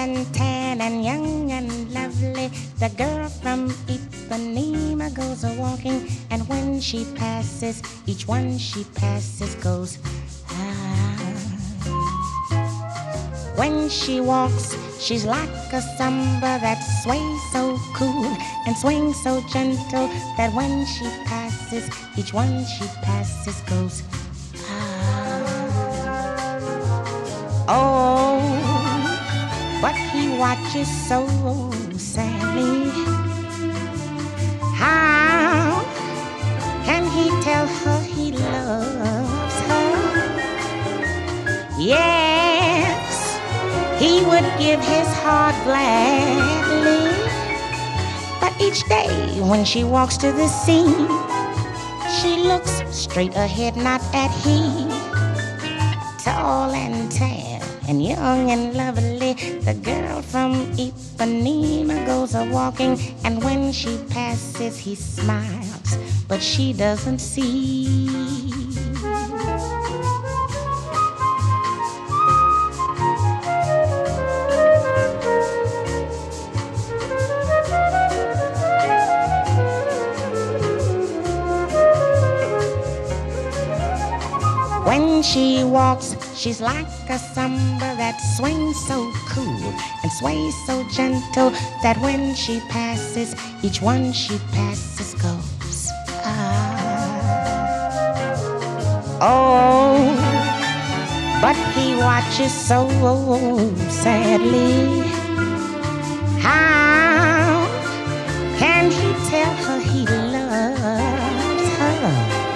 and tan and young and lovely. The girl from Ipanema goes a walking, and when she passes, each one she passes goes ah. When she walks, she's like a samba that sways so cool and swings so gentle that when she passes, each one she passes goes ah. Oh, but he watches so sadly. How can he tell her he loves her? Yes, he would give his heart gladly. But each day when she walks to the scene, she looks straight ahead, not at him. Tall and tan and young and lovely, the girl from Ipanema goes a walking, and when she passes he smiles, but she doesn't see. When she walks, she's like a samba that swings so cool and sways so gentle that when she passes, each one she passes goes ah. Oh, but he watches so sadly. How can he tell her he loves her?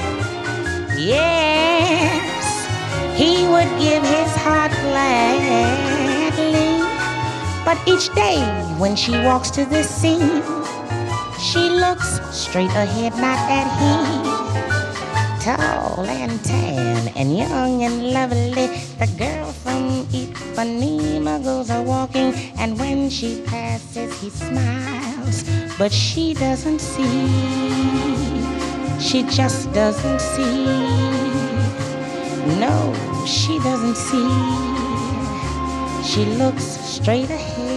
Yes, he would give his heart gladly. But each day when she walks to the scene, she looks straight ahead, not at him. Tall and tan and young and lovely, the girl from Ipanema goes a walking, and when she passes he smiles, but she doesn't see. She just doesn't see. No, she doesn't see. She looks straight ahead,